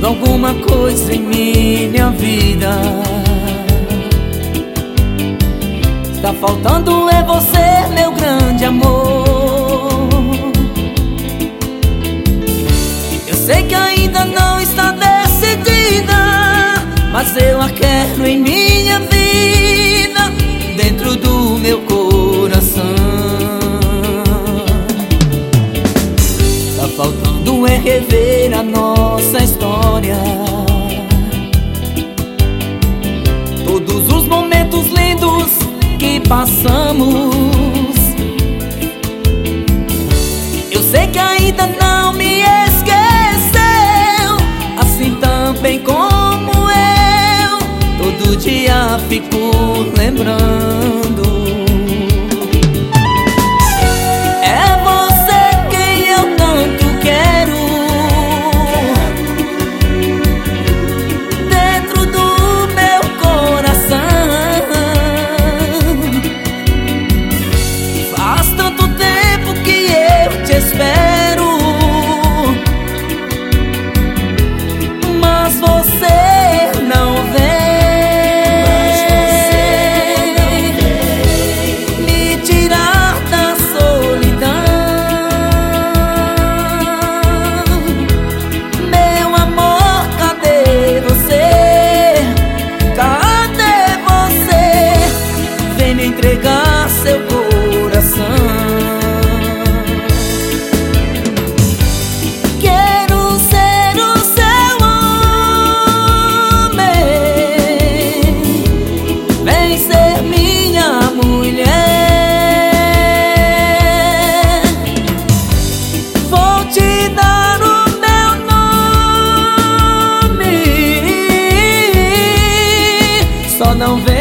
faltando alguma coisa em minha vida. Está faltando é você, meu grande amor. Eu sei que ainda não está decidida, mas eu a quero em minha vida, dentro do meu coração. Tá faltando é rever a nossa história, todos os momentos lindos que passamos. Eu sei que ainda não me esqueceu, assim também como eu, todo dia fico lembrando. É você quem eu tanto quero, dentro do meu coração. Faz tanto tempo que eu te espero, mas você não vem me tirar da solidão. Meu amor, cadê você? Cadê você? Vem me entregar seu coração. Quero ser o seu homem, vem ser minha mulher. Vou te dar o meu nome, só não vem